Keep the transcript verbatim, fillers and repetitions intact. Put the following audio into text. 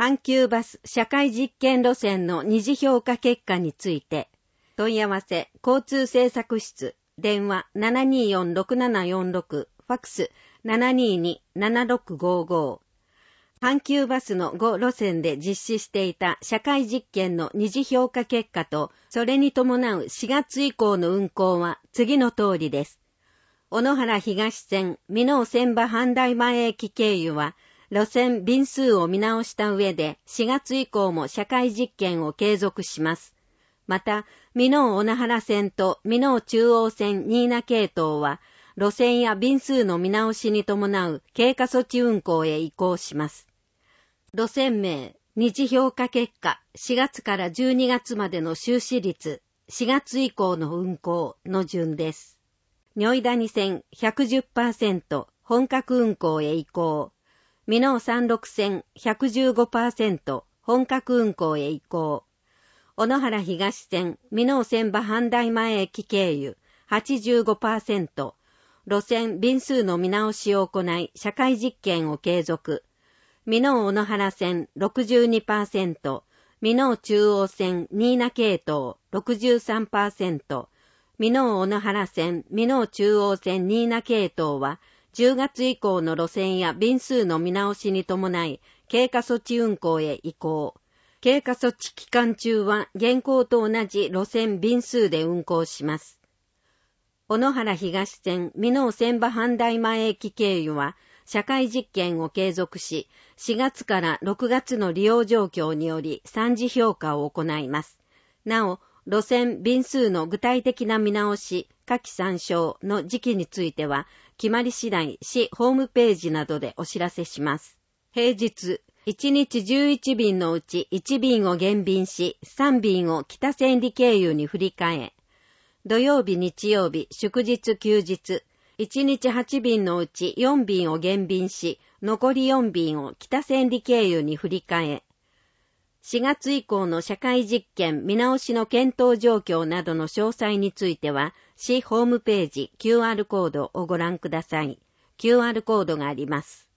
阪急バス社会実験路線の二次評価結果について、問い合わせ交通政策室、電話 ななにーよんろくななよんろく、ファックス ななにーにーななろくごご。阪急バスのご路線で実施していた社会実験の二次評価結果と、それに伴うしがつ以降の運行は次の通りです。小野原東線、箕面千葉阪大前駅経由は、路線便数を見直した上でしがつ以降も社会実験を継続します。また、箕面小野原線と箕面中央線新名系統は、路線や便数の見直しに伴う経過措置運行へ移行します。路線名、二次評価結果、しがつからじゅうにがつまでの収支率、しがつ以降の運行の順です。如意谷線 ひゃくじゅっパーセント 本格運行へ移行。箕面三六線 ひゃくじゅうごパーセント 本格運行へ移行。小野原東線箕面千葉阪大前駅経由 はちじゅうごパーセント 路線便数の見直しを行い社会実験を継続。箕面小野原線 ろくじゅうにパーセント 箕面中央線新名系統 ろくじゅうさんパーセント 箕面小野原線箕面中央線新名系統はじゅうがつ以降の路線や便数の見直しに伴い経過措置運行へ移行。経過措置期間中は現行と同じ路線便数で運行します。小野原東線箕面千葉阪大前駅経由は社会実験を継続し、しがつからろくがつの利用状況により三次評価を行います。なお、路線便数の具体的な見直し、下記参照の時期については、決まり次第市ホームページなどでお知らせします。平日、いちにちじゅういちびんのうちいちびんを減便し、さんびんを北千里経由に振り替え、土曜日、日曜日、祝日、休日、いちにちはちびんのうちよんびんを減便し、残りよんびんを北千里経由に振り替え、しがつ以降の社会実験見直しの検討状況などの詳細については、市ホームページ キューアール コードをご覧ください。キューアール コードがあります。